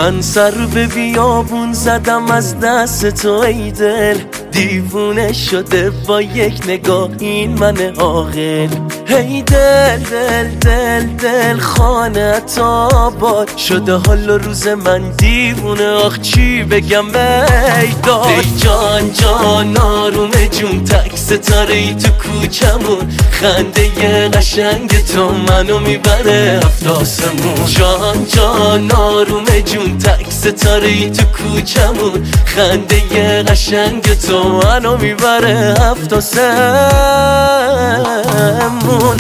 من سر به بیابون زدم از دست تو ای دل، دیوونه شده با یک نگاه این من عاقل. هی دل دل دل دل خانت آباد شده حال و روز من دیوونه، آخ چی بگم بیداد. ای جان جان آروم جون تک ستاره ای تو کوچمون، خنده ی قشنگ تو منو میبره هفت آسمون. جان جان آروم جون تک ستاره ای تو کوچمون، خنده ی قشنگ تو منو میبره هفت آسمون.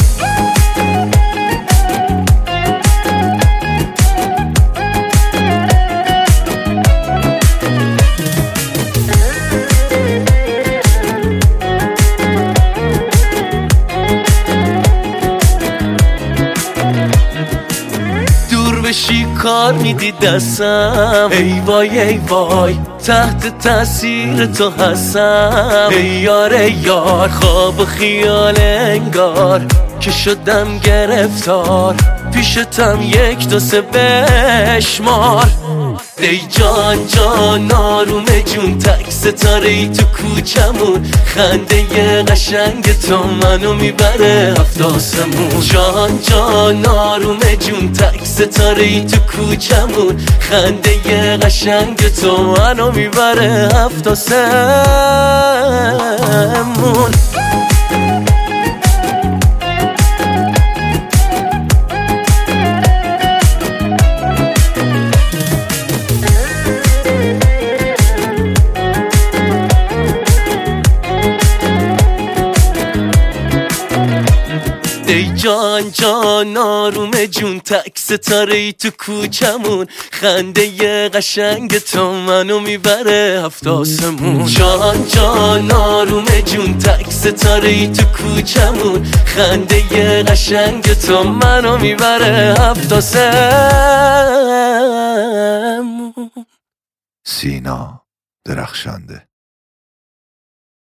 کار میدی دستم، ای وای ای وای تحت تاثیر تو هستم. ای یار ای یار خواب و خیال انگار که شدم گرفتار، پیشتم یک دو سه بشمار. ای جان جان آروم جون تک ستاره ای تو کوچمون، خنده ی قشنگ تو منو میبره هفت آسمون. جان جان آروم جون تک ستاره ای تو کوچمون، خنده ی قشنگ تو منو میبره هفت آسمون. ای جان جان آروم جون تک ستاره ای تو کوچمون، خنده ی قشنگ تو منو میبره هفت آسمون. جان جان آروم جون تک ستاره ای تو کوچمون، خنده ی قشنگ تو منو میبره هفت آسمون. سینا درخشنده.